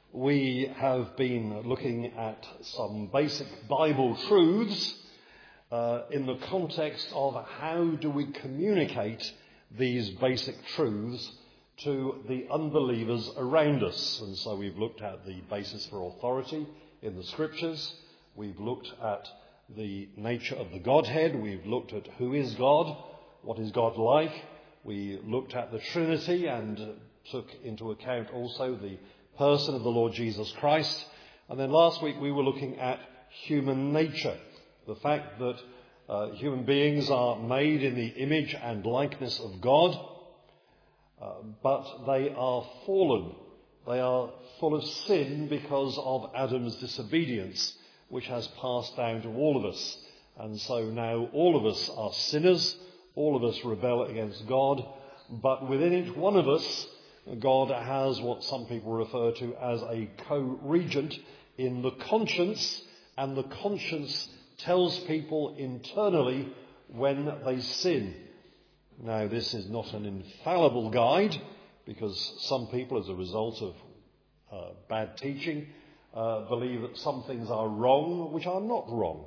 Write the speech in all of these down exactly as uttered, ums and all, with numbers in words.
we have been looking at some basic Bible truths uh, in the context of how do we communicate these basic truths to the unbelievers around us. And so we've looked at the basis for authority in the Scriptures. We've looked at the nature of the Godhead. We've looked at who is God, what is God like. We looked at the Trinity and took into account also the person of the Lord Jesus Christ. And then last week we were looking at human nature, the fact that uh, human beings are made in the image and likeness of God, uh, but they are fallen. They are full of sin because of Adam's disobedience, which has passed down to all of us. And so now all of us are sinners, all of us rebel against God, but within each one of us, God has what some people refer to as a co-regent in the conscience, and the conscience tells people internally when they sin. Now, this is not an infallible guide, because some people, as a result of uh, bad teaching, uh, believe that some things are wrong which are not wrong.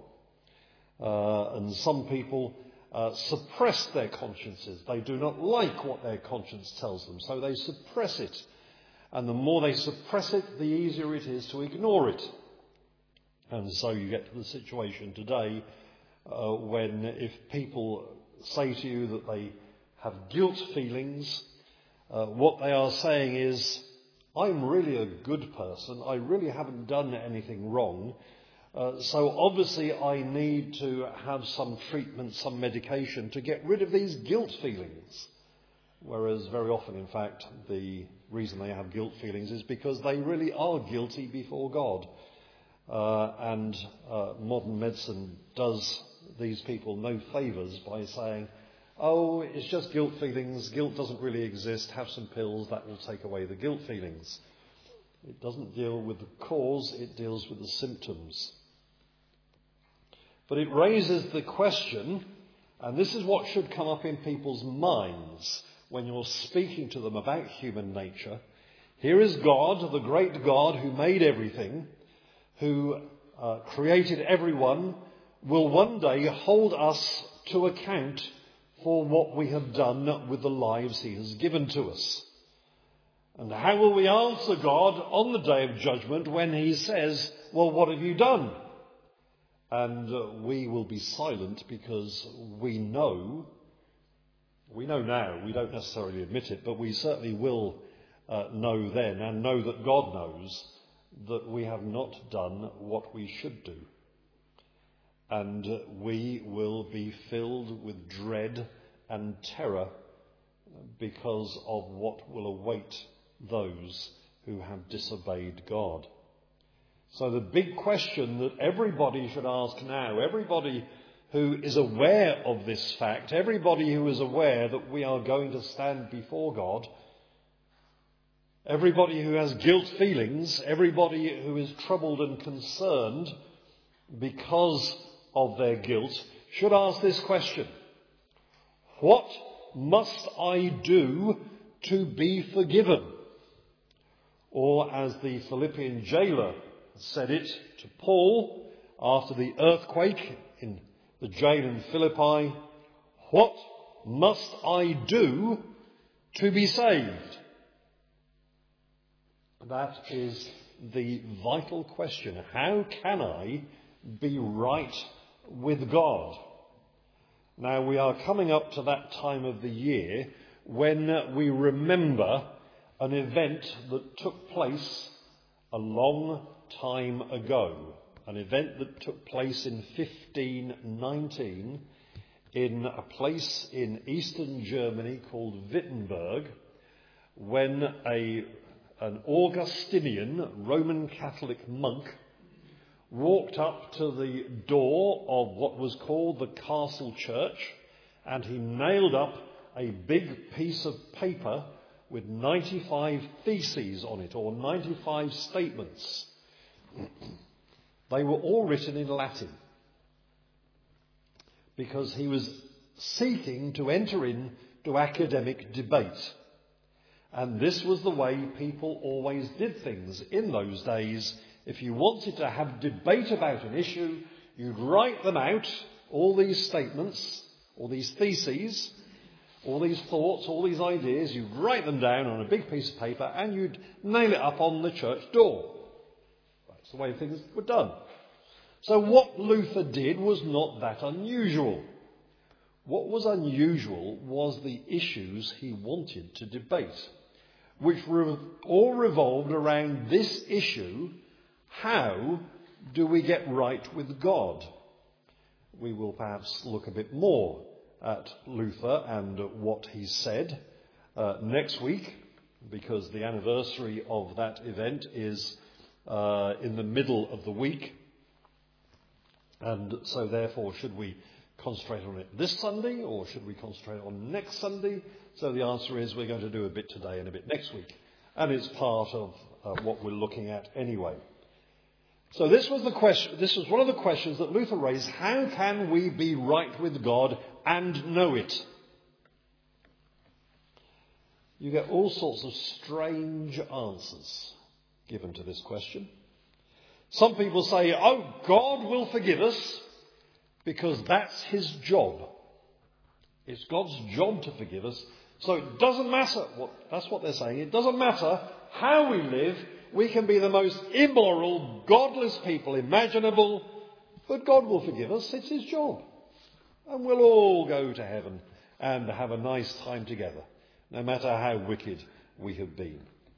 Uh, and some people Uh, suppress their consciences. They do not like what their conscience tells them, so they suppress it. And the more they suppress it, the easier it is to ignore it. And so you get to the situation today uh, when if people say to you that they have guilt feelings, uh, what they are saying is, I'm really a good person, I really haven't done anything wrong, Uh, so obviously I need to have some treatment, some medication to get rid of these guilt feelings. Whereas very often, in fact, the reason they have guilt feelings is because they really are guilty before God. Uh, and uh, modern medicine does these people no favours by saying, oh, it's just guilt feelings, guilt doesn't really exist, have some pills, that will take away the guilt feelings. It doesn't deal with the cause, it deals with the symptoms. But it raises the question, and this is what should come up in people's minds when you're speaking to them about human nature. Here is God, the great God who made everything, who uh, created everyone, will one day hold us to account for what we have done with the lives he has given to us. And how will we answer God on the day of judgment when he says, well, what have you done? And uh, we will be silent because we know, we know now, we don't necessarily admit it, but we certainly will uh, know then and know that God knows that we have not done what we should do. And uh, we will be filled with dread and terror because of what will await those who have disobeyed God. So the big question that everybody should ask now, everybody who is aware of this fact, everybody who is aware that we are going to stand before God, everybody who has guilt feelings, everybody who is troubled and concerned because of their guilt, should ask this question: what must I do to be forgiven? Or as the Philippian jailer said it to Paul after the earthquake in the jail in Philippi, what must I do to be saved? That is the vital question. How can I be right with God? Now, we are coming up to that time of the year when we remember an event that took place a long time ago, an event that took place in fifteen nineteen in a place in eastern Germany called Wittenberg, when a, an Augustinian Roman Catholic monk walked up to the door of what was called the Castle Church, and he nailed up a big piece of paper with ninety-five theses on it, or ninety-five statements. They were all written in Latin, because he was seeking to enter into academic debate. And this was the way people always did things in those days. If you wanted to have debate about an issue, you'd write them out, all these statements, all these theses, all these thoughts, all these ideas, you'd write them down on a big piece of paper and you'd nail it up on the church door. That's the way things were done. So what Luther did was not that unusual. What was unusual was the issues he wanted to debate, which were all revolved around this issue: how do we get right with God? We will perhaps look a bit more at Luther and what he said uh, next week, because the anniversary of that event is uh, in the middle of the week. And so therefore, should we concentrate on it this Sunday or should we concentrate on next Sunday? So the answer is we're going to do a bit today and a bit next week. And it's part of uh, what we're looking at anyway. So this was the question, this was one of the questions that Luther raised. How can we be right with God and know it? You get all sorts of strange answers given to this question. Some people say, oh, God will forgive us because that's his job. It's God's job to forgive us. So it doesn't matter what, that's what they're saying. It doesn't matter how we live. We can be the most immoral, godless people imaginable, but God will forgive us. It's his job. And we'll all go to heaven and have a nice time together, no matter how wicked we have been.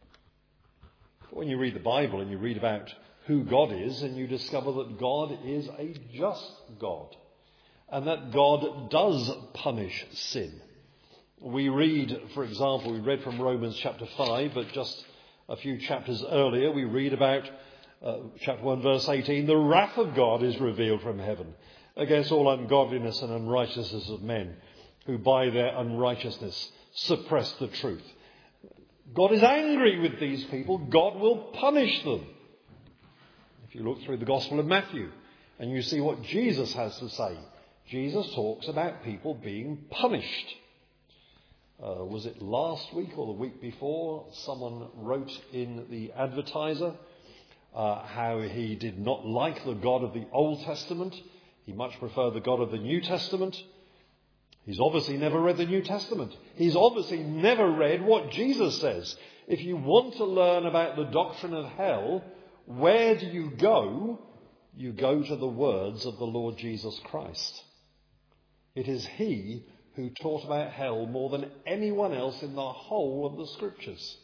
But when you read the Bible and you read about who God is, and you discover that God is a just God, and that God does punish sin. We read, for example, we read from Romans chapter five, but just a few chapters earlier we read about uh, chapter one verse eighteen, the wrath of God is revealed from heaven against all ungodliness and unrighteousness of men who by their unrighteousness suppress the truth. God is angry with these people. God will punish them. If you look through the Gospel of Matthew and you see what Jesus has to say, Jesus talks about people being punished. Uh, was it last week or the week before? Someone wrote in the Advertiser uh, how he did not like the God of the Old Testament. He much preferred the God of the New Testament. He's obviously never read the New Testament. He's obviously never read what Jesus says. If you want to learn about the doctrine of hell, where do you go? You go to the words of the Lord Jesus Christ. It is he who taught about hell more than anyone else in the whole of the Scriptures.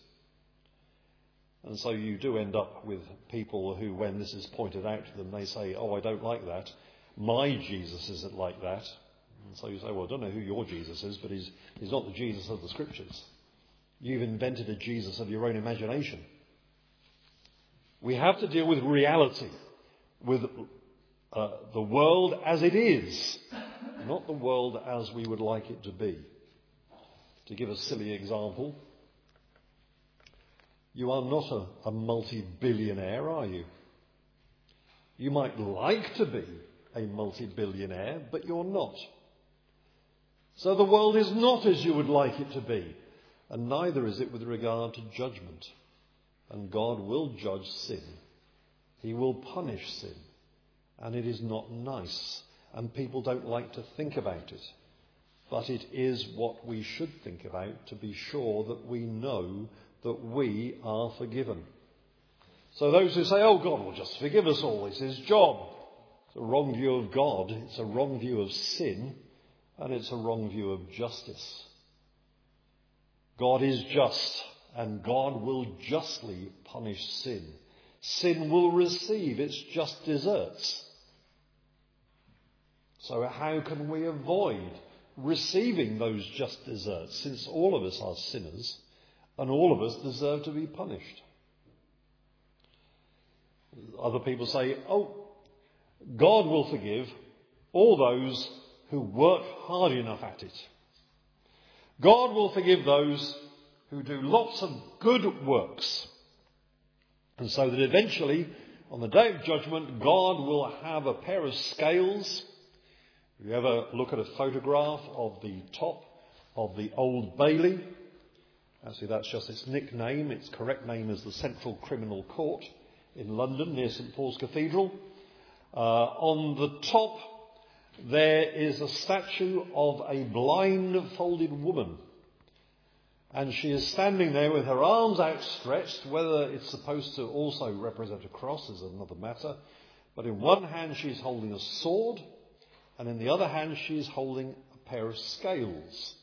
And so you do end up with people who, when this is pointed out to them, they say, oh, I don't like that. My Jesus isn't like that. And so you say, well, I don't know who your Jesus is, but he's, he's not the Jesus of the Scriptures. You've invented a Jesus of your own imagination. We have to deal with reality, with uh, the world as it is, not the world as we would like it to be. To give a silly example, you are not a, a multi-billionaire, are you? You might like to be a multi-billionaire, but you're not. So the world is not as you would like it to be, and neither is it with regard to judgment. And God will judge sin. He will punish sin. And it is not nice. And people don't like to think about it. But it is what we should think about to be sure that we know that we are forgiven. So those who say, oh, God will just forgive us all, it's his job. It's a wrong view of God. It's a wrong view of sin. And it's a wrong view of justice. God is just. And God will justly punish sin. Sin will receive its just deserts. So how can we avoid receiving those just deserts, since all of us are sinners and all of us deserve to be punished? Other people say, oh, God will forgive all those who work hard enough at it. God will forgive those who do lots of good works. And so that eventually, on the day of judgment, God will have a pair of scales. If you ever look at a photograph of the top of the Old Bailey, Actually, that's just its nickname. Its correct name is the Central Criminal Court in London, near St Paul's Cathedral. Uh, on the top, there is a statue of a blindfolded woman. And she is standing there with her arms outstretched. Whether it's supposed to also represent a cross is another matter. But in one hand she's holding a sword, and in the other hand she's holding a pair of scales.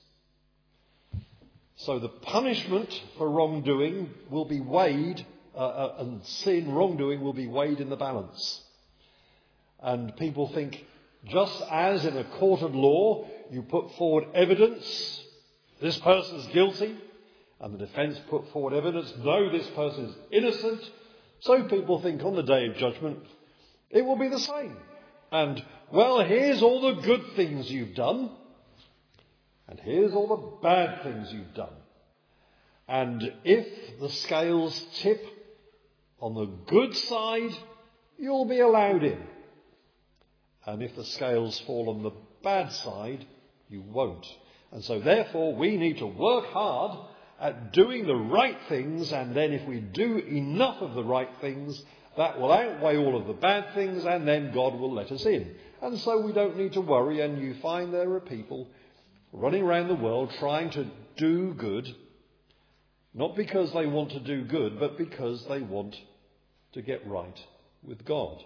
So the punishment for wrongdoing will be weighed, uh, uh, and sin, wrongdoing, will be weighed in the balance. And people think, just as in a court of law, you put forward evidence, this person's guilty, and the defence put forward evidence, no, this person is innocent. So people think on the day of judgment, it will be the same. And, well, here's all the good things you've done, and here's all the bad things you've done. And if the scales tip on the good side, you'll be allowed in. And if the scales fall on the bad side, you won't. And so therefore we need to work hard at doing the right things, and then if we do enough of the right things, that will outweigh all of the bad things, and then God will let us in. And so we don't need to worry, and you find there are people running around the world trying to do good, not because they want to do good, but because they want to get right with God.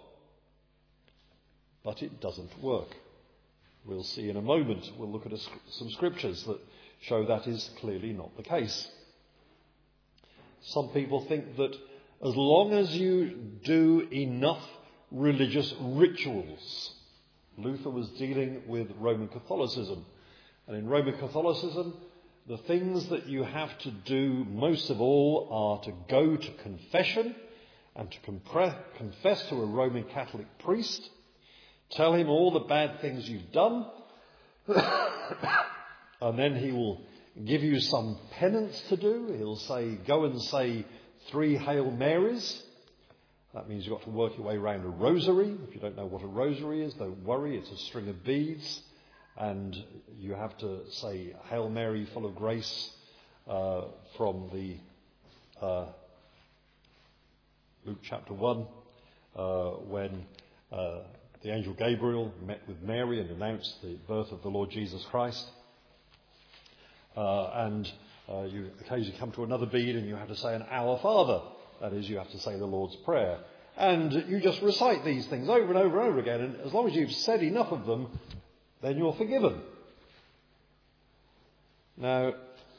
But it doesn't work. We'll see in a moment. We'll look at a, some scriptures that show that is clearly not the case. Some people think that as long as you do enough religious rituals, Luther was dealing with Roman Catholicism. And in Roman Catholicism, the things that you have to do most of all are to go to confession and to compre- confess to a Roman Catholic priest, tell him all the bad things you've done, and then he will give you some penance to do. He'll say, go and say three Hail Marys. That means you've got to work your way around a rosary. If you don't know what a rosary is, don't worry, it's a string of beads. And you have to say, Hail Mary, full of grace, uh, from the uh, Luke chapter one, uh, when uh, the angel Gabriel met with Mary and announced the birth of the Lord Jesus Christ. Uh, and uh, you occasionally come to another bead and you have to say an Our Father. That is, you have to say the Lord's Prayer. And you just recite these things over and over and over again. And as long as you've said enough of them, then you're forgiven. Now,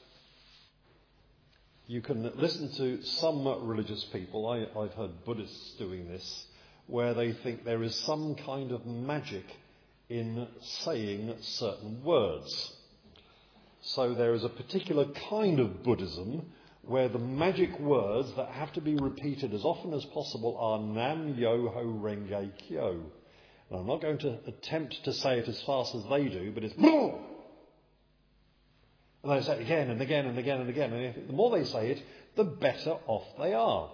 you can listen to some religious people, I, I've heard Buddhists doing this, where they think there is some kind of magic in saying certain words. So there is a particular kind of Buddhism where the magic words that have to be repeated as often as possible are Nam Myoho Renge Kyo. And I'm not going to attempt to say it as fast as they do, but it's Boo! And they say it again and again and again and again. And if, the more they say it, the better off they are.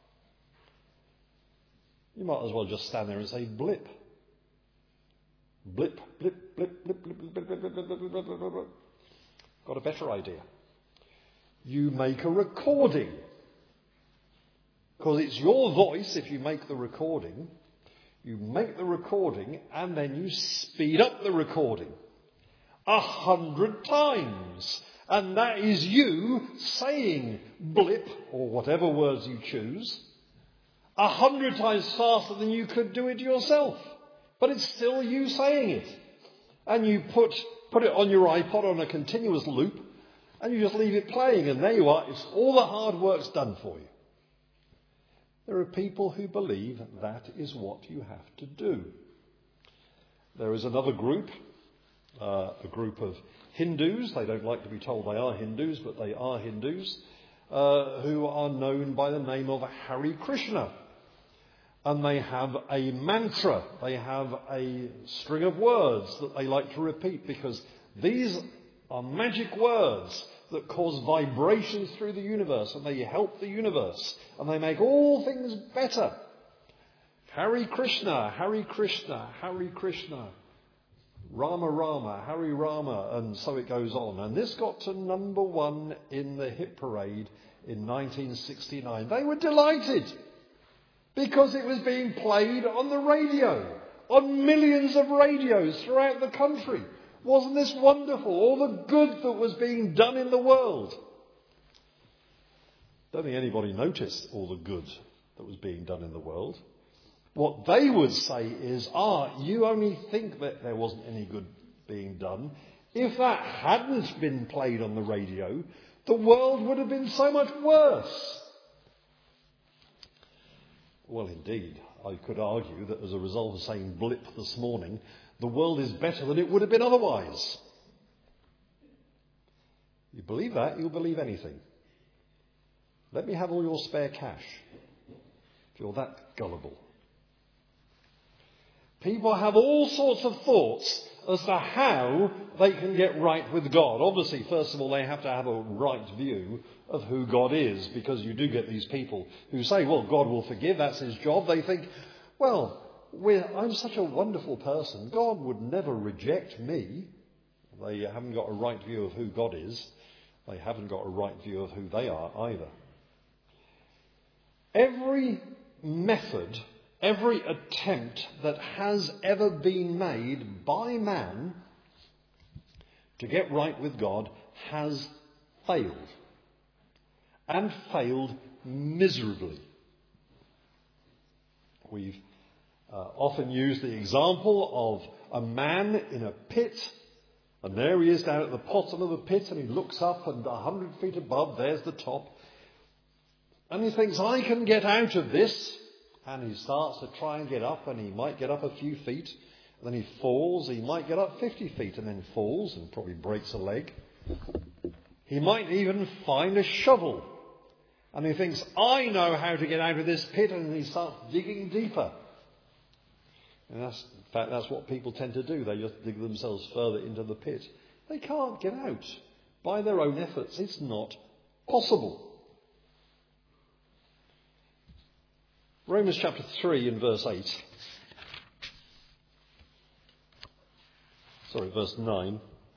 You might as well just stand there and say blip. Blip, blip, blip, blip, blip, blip, blip, blip, blip, blip, blip, blip, blip. Got a better idea. You make a recording. Because it's your voice if you make the recording. You make the recording and then you speed up the recording a hundred times. And that is you saying blip, or whatever words you choose, a hundred times faster than you could do it yourself. But it's still you saying it. And you put, put it on your iPod on a continuous loop and you just leave it playing, and there you are. It's all the hard work's done for you. There are people who believe that is what you have to do. There is another group, uh, a group of Hindus. They don't like to be told they are Hindus, but they are Hindus, uh, who are known by the name of Hare Krishna. And they have a mantra. They have a string of words that they like to repeat, because these are magic words that cause vibrations through the universe, and they help the universe, and they make all things better. Hare Krishna, Hare Krishna, Hare Krishna. Rama Rama, Hari Rama, and so it goes on. And this got to number one in the hit parade in nineteen sixty-nine. They were delighted because it was being played on the radio, on millions of radios throughout the country. Wasn't this wonderful? All the good that was being done in the world. Don't think anybody noticed all the good that was being done in the world. What they would say is, ah, you only think that there wasn't any good being done. If that hadn't been played on the radio, the world would have been so much worse. Well, indeed, I could argue that as a result of saying blip this morning, the world is better than it would have been otherwise. You believe that, you'll believe anything. Let me have all your spare cash, if you're that gullible. People have all sorts of thoughts as to how they can get right with God. Obviously, first of all, they have to have a right view of who God is, because you do get these people who say, well, God will forgive, that's his job. They think, well, we're, I'm such a wonderful person, God would never reject me. They haven't got a right view of who God is. They haven't got a right view of who they are either. Every method, every attempt that has ever been made by man to get right with God has failed. And failed miserably. We've uh, often used the example of a man in a pit, and there he is down at the bottom of the pit, and he looks up, and a hundred feet above, there's the top. And he thinks, I can get out of this. And he starts to try and get up, and he might get up a few feet. And then he falls. He might get up fifty feet and then falls and probably breaks a leg. He might even find a shovel. And he thinks, I know how to get out of this pit. And he starts digging deeper. And that's, in fact, that's what people tend to do. They just dig themselves further into the pit. They can't get out by their own efforts. It's not possible. Romans chapter three and verse eight. Sorry, verse nine.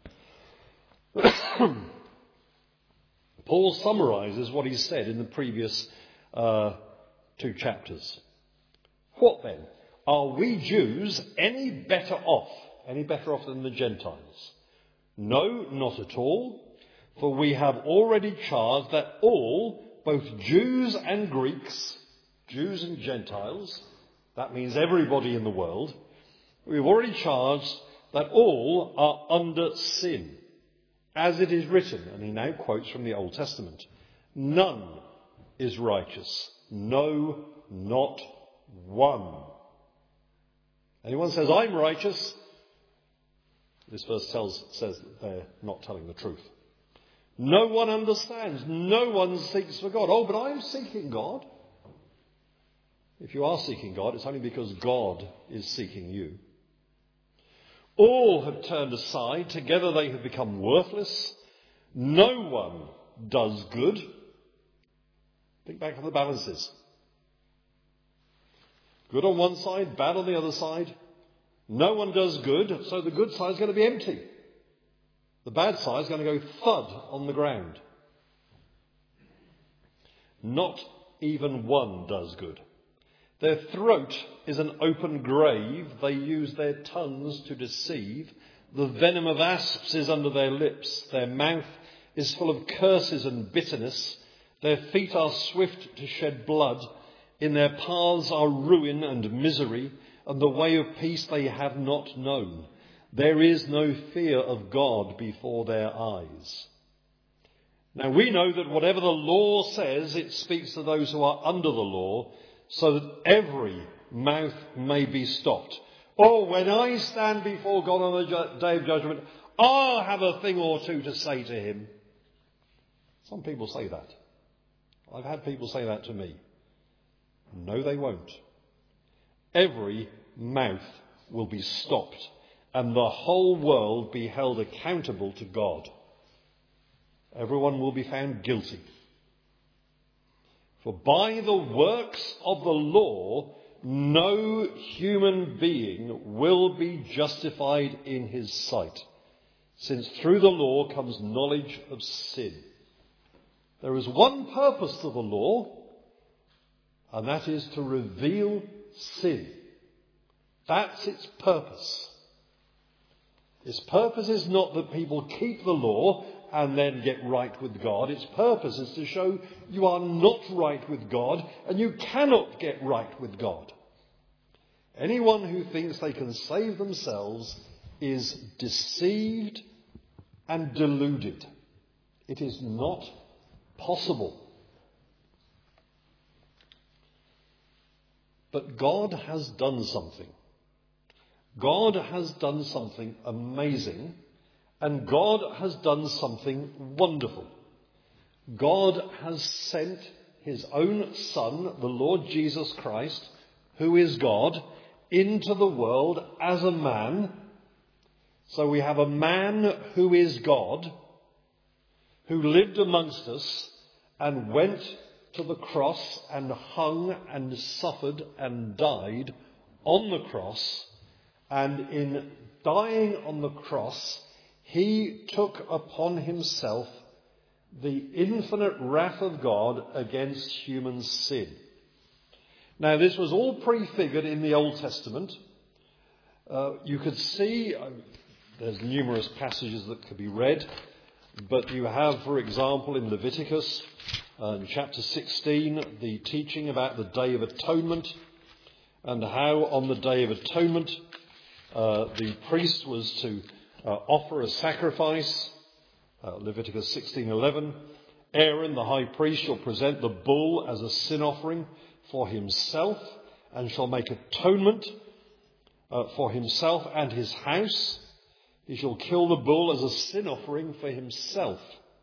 Paul summarises what he said in the previous uh, two chapters. What then? Are we Jews any better off? Any better off than the Gentiles? No, not at all. For we have already charged that all, both Jews and Greeks, Jews and Gentiles, that means everybody in the world, we've already charged that all are under sin. As it is written, and he now quotes from the Old Testament, none is righteous, no, not one. Anyone says, I'm righteous, this verse tells, says that they're not telling the truth. No one understands, no one seeks for God. Oh, but I'm seeking God. If you are seeking God, it's only because God is seeking you. All have turned aside. Together they have become worthless. No one does good. Think back on the balances. Good on one side, bad on the other side. No one does good, so the good side is going to be empty. The bad side is going to go thud on the ground. Not even one does good. Their throat is an open grave. They use their tongues to deceive. The venom of asps is under their lips. Their mouth is full of curses and bitterness. Their feet are swift to shed blood. In their paths are ruin and misery, and the way of peace they have not known. There is no fear of God before their eyes. Now we know that whatever the law says, it speaks to those who are under the law, so that every mouth may be stopped. Oh, when I stand before God on the ju- day of judgment, I'll have a thing or two to say to him. Some people say that. I've had people say that to me. No, they won't. Every mouth will be stopped, and the whole world be held accountable to God. Everyone will be found guilty. For by the works of the law, no human being will be justified in his sight, since through the law comes knowledge of sin. There is one purpose to the law, and that is to reveal sin. That's its purpose. Its purpose is not that people keep the law and then get right with God. Its purpose is to show you are not right with God and you cannot get right with God. Anyone who thinks they can save themselves is deceived and deluded. It is not possible. But God has done something. God has done something amazing, and God has done something wonderful. God has sent his own Son, the Lord Jesus Christ, who is God, into the world as a man. So we have a man who is God, who lived amongst us and went to the cross and hung and suffered and died on the cross. And in dying on the cross, he took upon himself the infinite wrath of God against human sin. Now, this was all prefigured in the Old Testament. Uh, you could see, uh, there's numerous passages that could be read, but you have, for example, in Leviticus, uh, in chapter sixteen, the teaching about the Day of Atonement, and how on the Day of Atonement uh, the priest was to uh, offer a sacrifice. Uh, Leviticus sixteen eleven. Aaron, the high priest, shall present the bull as a sin offering for himself, and shall make atonement uh, for himself and his house. He shall kill the bull as a sin offering for himself.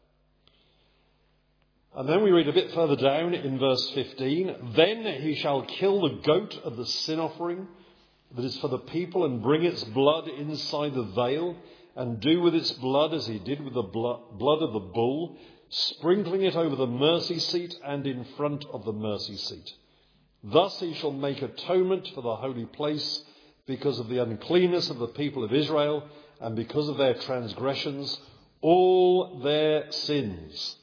And then we read a bit further down in verse fifteen. Then he shall kill the goat of the sin offering that is for the people, and bring its blood inside the veil, and do with its blood as he did with the blood of the bull, sprinkling it over the mercy seat and in front of the mercy seat. Thus he shall make atonement for the holy place because of the uncleanness of the people of Israel, and because of their transgressions, all their sins.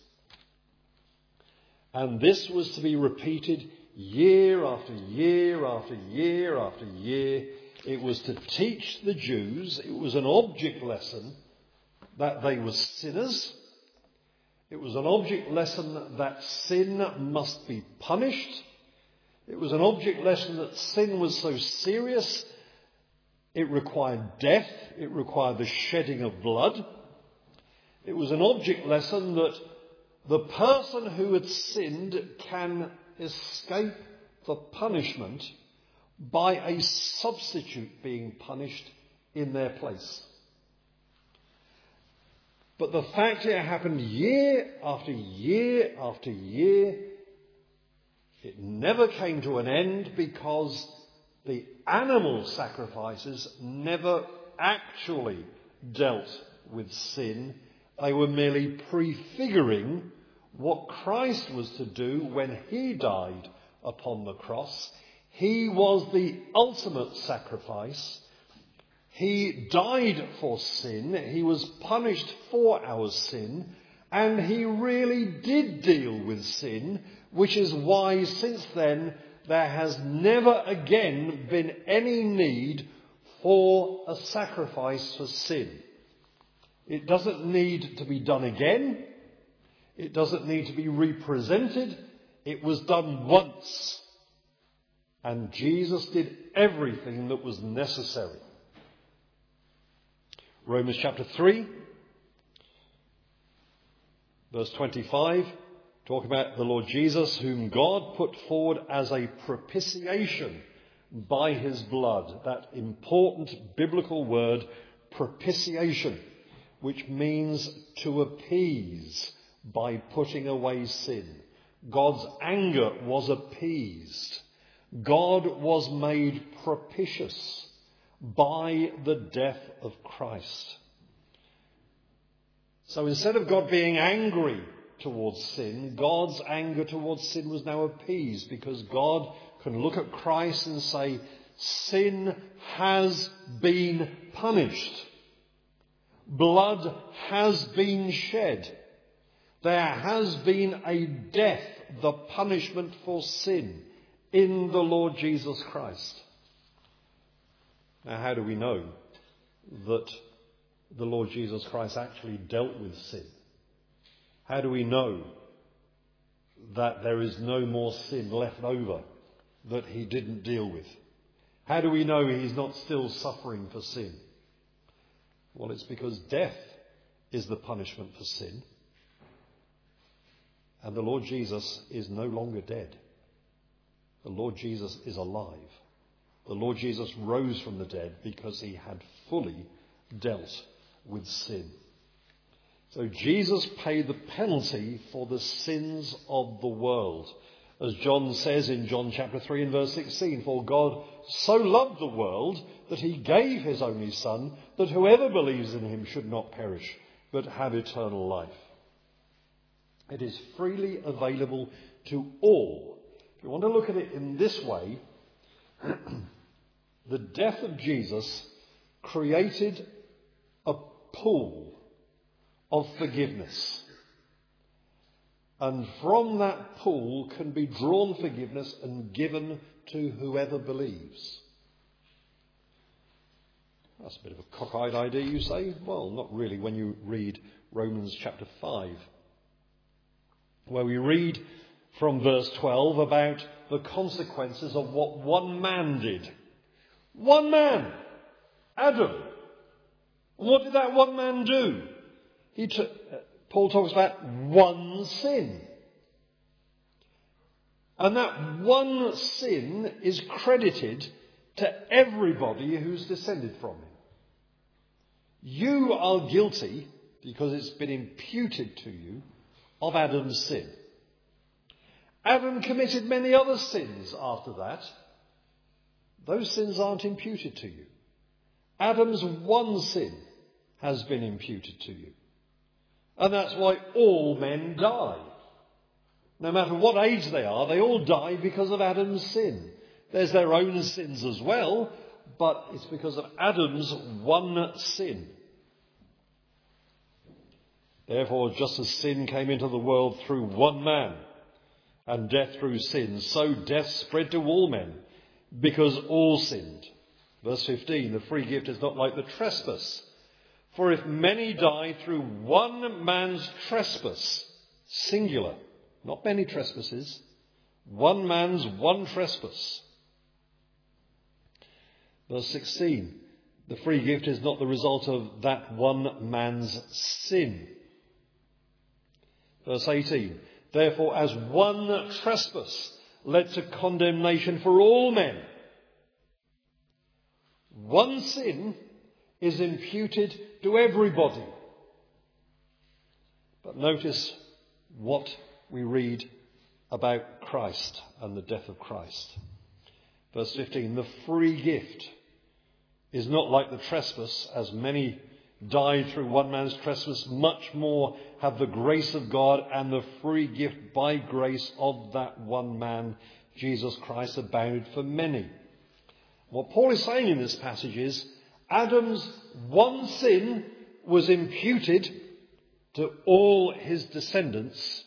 And this was to be repeated year after year after year after year. It was to teach the Jews, it was an object lesson, that they were sinners. It was an object lesson that sin must be punished. It was an object lesson that sin was so serious, it required death, it required the shedding of blood. It was an object lesson that the person who had sinned can escape the punishment by a substitute being punished in their place. But the fact it happened year after year after year, it never came to an end because the animal sacrifices never actually dealt with sin. They were merely prefiguring what Christ was to do when he died upon the cross. He was the ultimate sacrifice. He died for sin. He was punished for our sin. And he really did deal with sin, which is why since then there has never again been any need for a sacrifice for sin. It doesn't need to be done again. It doesn't need to be represented. It was done once. And Jesus did everything that was necessary. Romans chapter three, verse twenty-five, talk about the Lord Jesus, whom God put forward as a propitiation by his blood. That important biblical word, propitiation, which means to appease by putting away sin. God's anger was appeased. God was made propitious by the death of Christ. So instead of God being angry towards sin, God's anger towards sin was now appeased because God can look at Christ and say, sin has been punished. Blood has been shed. There has been a death, the punishment for sin, in the Lord Jesus Christ. Now, how do we know that the Lord Jesus Christ actually dealt with sin? How do we know that there is no more sin left over that he didn't deal with? How do we know he's not still suffering for sin? Well, it's because death is the punishment for sin. And the Lord Jesus is no longer dead. The Lord Jesus is alive. The Lord Jesus rose from the dead because he had fully dealt with sin. So Jesus paid the penalty for the sins of the world. As John says in John chapter three and verse sixteen, for God so loved the world that he gave his only Son, that whoever believes in him should not perish, but have eternal life. It is freely available to all. If you want to look at it in this way, the death of Jesus created a pool of forgiveness. And from that pool can be drawn forgiveness and given to whoever believes. That's a bit of a cockeyed idea, you say? Well, not really when you read Romans chapter five, where we read from verse twelve about the consequences of what one man did. One man, Adam. And what did that one man do? He took... Paul talks about one sin. And that one sin is credited to everybody who's descended from him. You are guilty, because it's been imputed to you, of Adam's sin. Adam committed many other sins after that. Those sins aren't imputed to you. Adam's one sin has been imputed to you. And that's why all men die. No matter what age they are, they all die because of Adam's sin. There's their own sins as well, but it's because of Adam's one sin. Therefore, just as sin came into the world through one man, and death through sin, so death spread to all men, because all sinned. Verse fifteen, the free gift is not like the trespass. For if many die through one man's trespass, singular, not many trespasses, one man's one trespass. Verse sixteen, the free gift is not the result of that one man's sin. Verse eighteen, therefore as one trespass led to condemnation for all men, one sin is imputed to everybody. But notice what we read about Christ and the death of Christ. Verse fifteen, the free gift is not like the trespass, as many died through one man's trespass, much more have the grace of God and the free gift by grace of that one man, Jesus Christ, abounded for many. What Paul is saying in this passage is, Adam's one sin was imputed to all his descendants.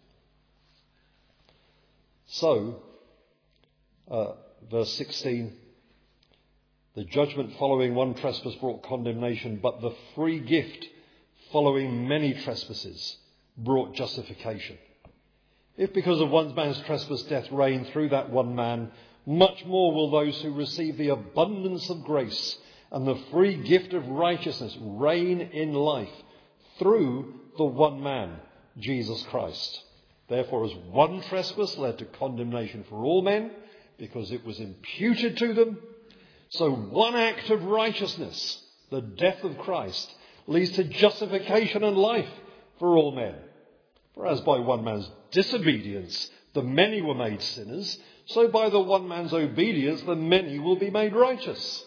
So, uh, verse sixteen, the judgment following one trespass brought condemnation, but the free gift following many trespasses brought justification. If because of one man's trespass death reigned through that one man, much more will those who receive the abundance of grace and the free gift of righteousness reign in life through the one man, Jesus Christ. Therefore, as one trespass led to condemnation for all men, because it was imputed to them, so one act of righteousness, the death of Christ, leads to justification and life for all men. For as by one man's disobedience the many were made sinners, so by the one man's obedience the many will be made righteous.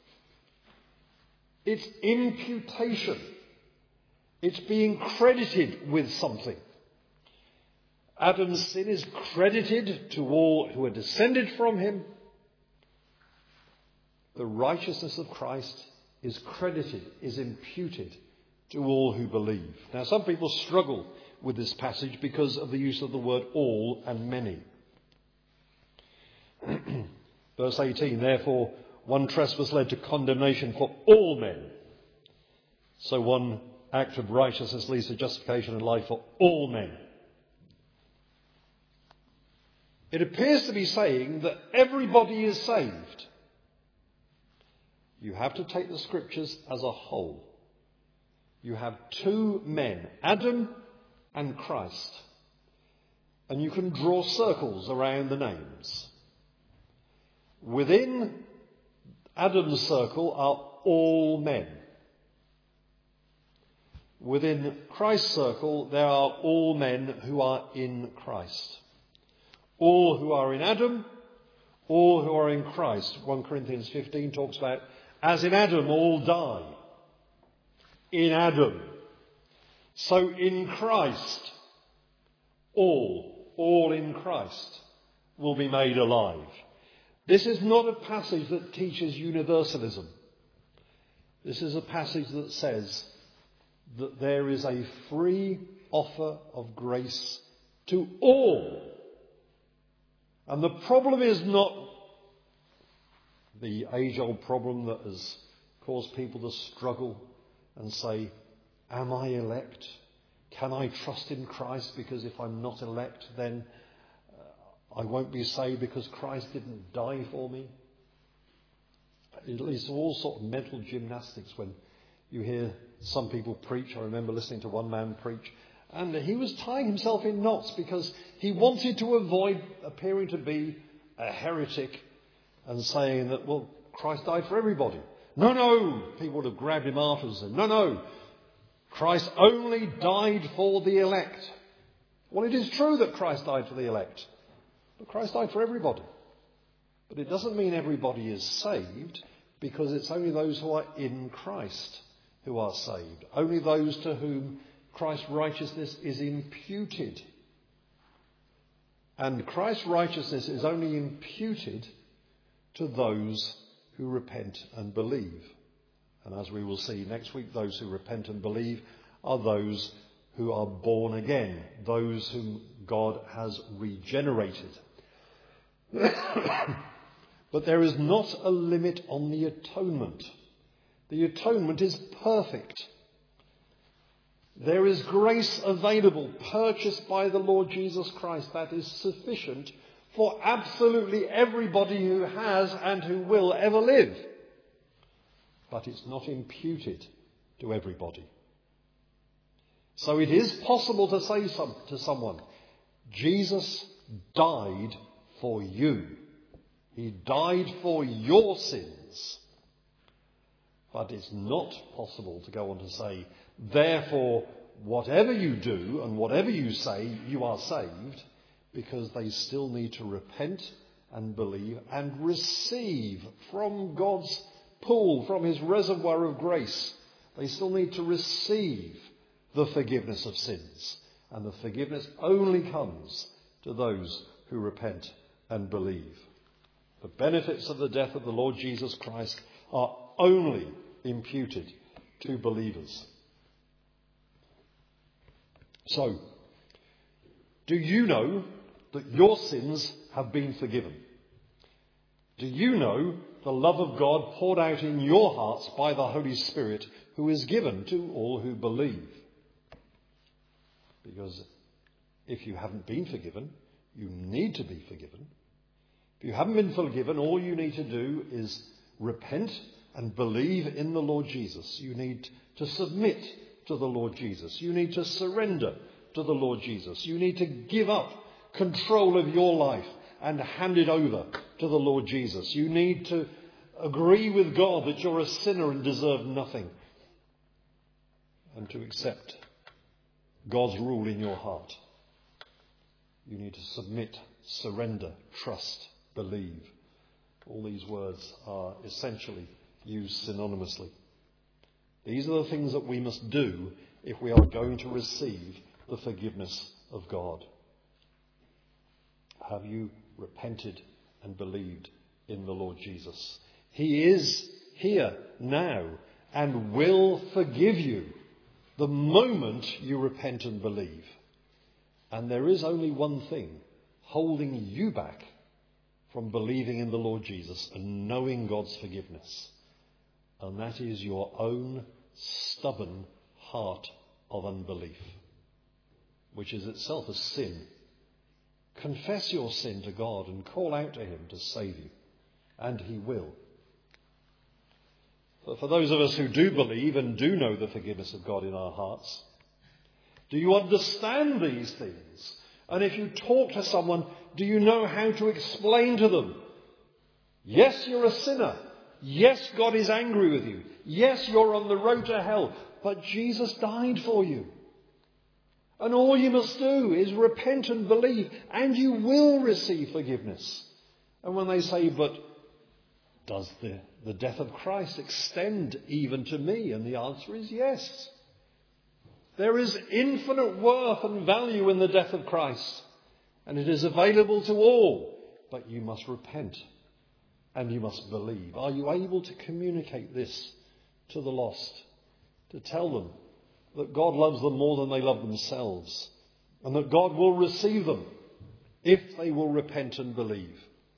It's imputation. It's being credited with something. Adam's sin is credited to all who are descended from him. The righteousness of Christ is credited, is imputed to all who believe. Now, some people struggle with this passage because of the use of the word all and many. Verse eighteen, therefore, one trespass led to condemnation for all men. So one act of righteousness leads to justification and life for all men. It appears to be saying that everybody is saved. You have to take the scriptures as a whole. You have two men, Adam and Christ. And you can draw circles around the names. Within Adam's circle are all men. Within Christ's circle, there are all men who are in Christ. All who are in Adam, all who are in Christ. First Corinthians fifteen talks about, as in Adam all die. In Adam. So in Christ, all, all in Christ will be made alive. This is not a passage that teaches universalism. This is a passage that says that there is a free offer of grace to all. And the problem is not the age-old problem that has caused people to struggle and say, am I elect? Can I trust in Christ? Because if I'm not elect, then uh, I won't be saved because Christ didn't die for me. It leads to all sort of mental gymnastics when you hear some people preach. I remember listening to one man preach, and he was tying himself in knots because he wanted to avoid appearing to be a heretic and saying that, well, Christ died for everybody. No, no, people would have grabbed him after and said, no, no, Christ only died for the elect. Well, it is true that Christ died for the elect, but Christ died for everybody. But it doesn't mean everybody is saved, because it's only those who are in Christ who are saved. Only those to whom Christ's righteousness is imputed. And Christ's righteousness is only imputed to those who repent and believe. And as we will see next week, those who repent and believe are those who are born again, those whom God has regenerated. But there is not a limit on the atonement. The atonement is perfect. There is grace available, purchased by the Lord Jesus Christ, that is sufficient for absolutely everybody who has and who will ever live. But it's not imputed to everybody. So it is possible to say some, to someone, Jesus died for you. He died for your sins. But it's not possible to go on to say, therefore, whatever you do and whatever you say, you are saved, because they still need to repent and believe and receive from God's pool, from his reservoir of grace. They still need to receive the forgiveness of sins. And the forgiveness only comes to those who repent and believe. The benefits of the death of the Lord Jesus Christ are only imputed to believers. So, do you know that your sins have been forgiven? Do you know the love of God poured out in your hearts by the Holy Spirit, who is given to all who believe? Because if you haven't been forgiven, you need to be forgiven. If you haven't been forgiven, all you need to do is repent and believe in the Lord Jesus. You need to submit to the Lord Jesus. You need to surrender to the Lord Jesus. You need to give up control of your life and hand it over to the Lord Jesus. You need to agree with God that you're a sinner and deserve nothing, and to accept God's rule in your heart. You need to submit, surrender, trust, believe. All these words are essentially used synonymously. These are the things that we must do if we are going to receive the forgiveness of God. have you repented and believed in the Lord Jesus? He is here now and will forgive you the moment you repent and believe. And there is only one thing holding you back from believing in the Lord Jesus and knowing God's forgiveness. And that is your own stubborn heart of unbelief, which is itself a sin. Confess your sin to God and call out to him to save you, and he will. But for those of us who do believe and do know the forgiveness of God in our hearts, do you understand these things? And if you talk to someone, do you know how to explain to them? Yes, you're a sinner. Yes, God is angry with you. Yes, you're on the road to hell. But Jesus died for you. And all you must do is repent and believe, and you will receive forgiveness. And when they say, but does the, the death of Christ extend even to me? And the answer is yes. There is infinite worth and value in the death of Christ, and it is available to all, but you must repent and you must believe. Are you able to communicate this to the lost, to tell them that God loves them more than they love themselves, and that God will receive them if they will repent and believe?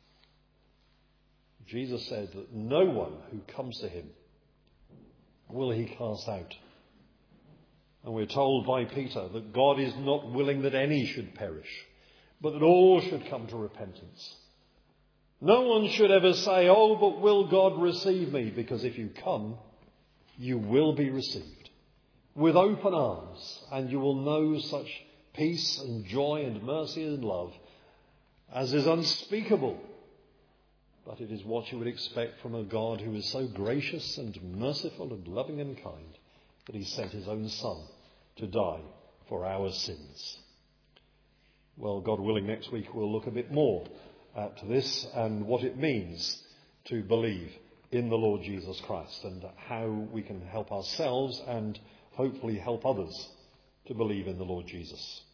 Jesus said that no one who comes to him will he cast out. And we're told by Peter that God is not willing that any should perish, but that all should come to repentance. No one should ever say, oh, but will God receive me? Because if you come, you will be received with open arms, and you will know such peace and joy and mercy and love as is unspeakable. But it is what you would expect from a God who is so gracious and merciful and loving and kind that he sent his own Son to die for our sins. Well, God willing, next week we'll look a bit more at this and what it means to believe in the Lord Jesus Christ, and how we can help ourselves and hopefully help others to believe in the Lord Jesus.